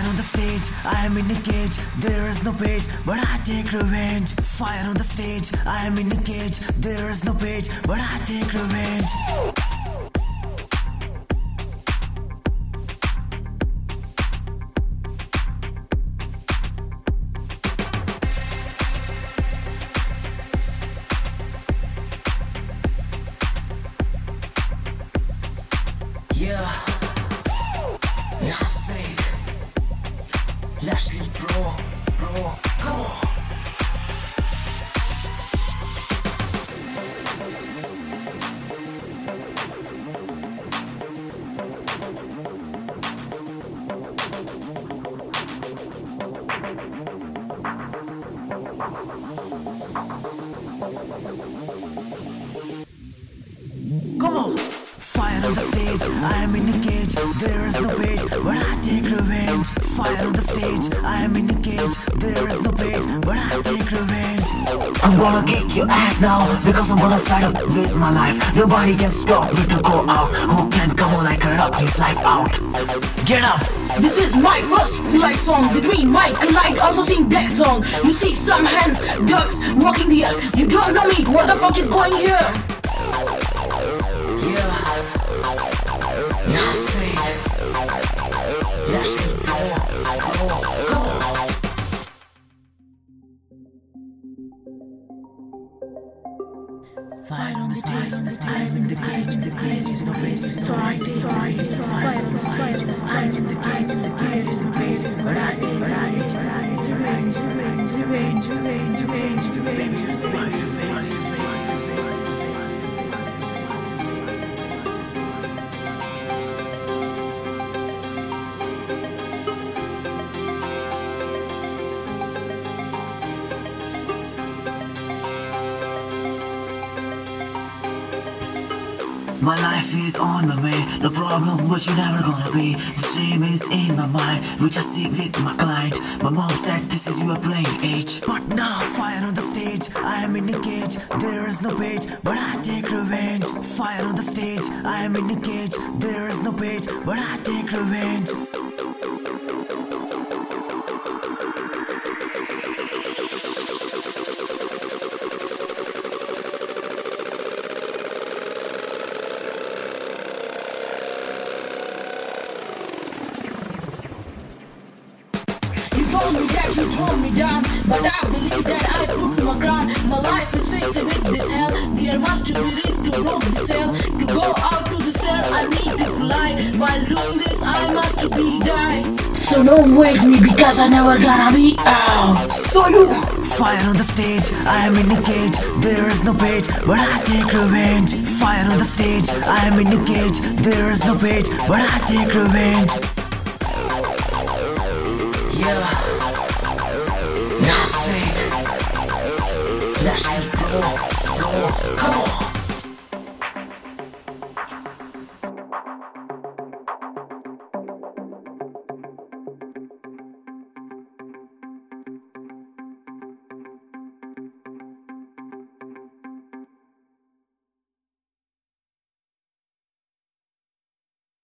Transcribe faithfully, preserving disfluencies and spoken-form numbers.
Fire on the stage, I am in a cage. There is no page, but I take revenge. Fire on the stage, I am in a cage. There is no page, but I take revenge. Yeah, yeah, say it. Lashley, bro, bro, come on. Come on. Fire on the stage, I am in a cage. There is no page, but I take revenge. Fire on the stage, I am in a cage. There is no page, but I take revenge. I'm gonna kick your ass now, because I'm gonna fight up with my life. Nobody can stop me to go out. Who can come on like a rap his life out? Get up! This is my first flight song between Mike and Light, also sing Deck song. You see some hands, ducks, walking here. You don't know me, what the fuck is going here? Yeah, yeah, say it. Lashley, bro, come on. Fire on the stage, I'm in the cage. There is no page, so I take revenge. Fire on the stage, I'm in the cage. There is no page, but I take revenge. Revenge, revenge, revenge, revenge. Baby, it's my revenge. My life is on my way, no problem, but you're never gonna be. The dream is in my mind, which I see with my client. My mom said this is you are playing age. But now, fire on the stage, I am in a cage. There is no page, but I take revenge. Fire on the stage, I am in a cage. There is no page, but I take revenge. You told me that you tore me down, but I believe that I put my ground. My life is fixed with this hell. There must be risk to broke the cell. To go out to the cell, I need to fly. While doing this, I must be die. So don't wake me because I never gonna be out. So you Fire on the stage, I am in a cage. There is no page, but I take revenge. Fire on the stage, I am in a cage. There is no page, but I take revenge. Yeah, yeah, say it. Lashley, bro, come on.